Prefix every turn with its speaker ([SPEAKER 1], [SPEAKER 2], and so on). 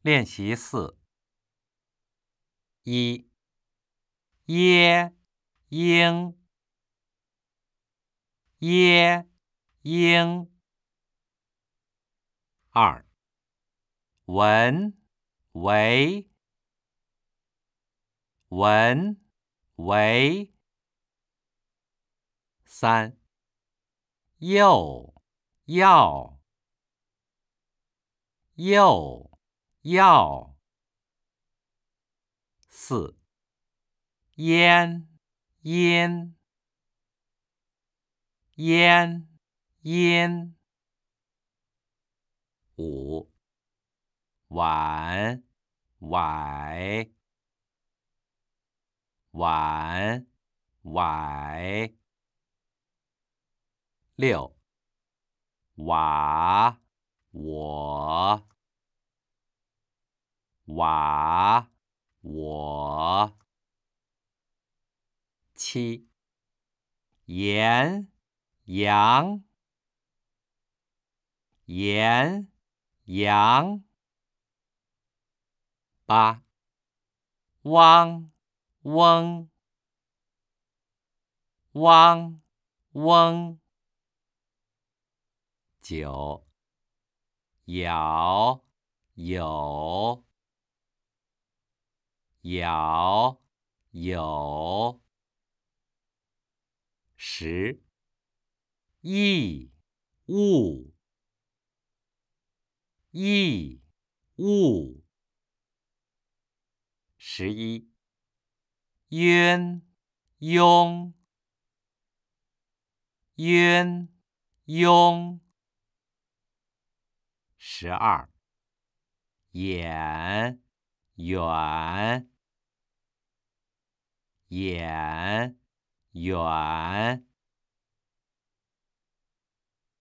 [SPEAKER 1] 练习4。1. 耶鹰耶鹰。2. 文为文为。3. 又要又要。4. 烟因烟因。5. 晚崴晚崴。6. 瓦我瓦我。7. 盐阳盐阳。8. 汪翁汪翁。9. 咬有咬有。10. 异物异物。11. 晕庸晕庸。12. 眼远眼远。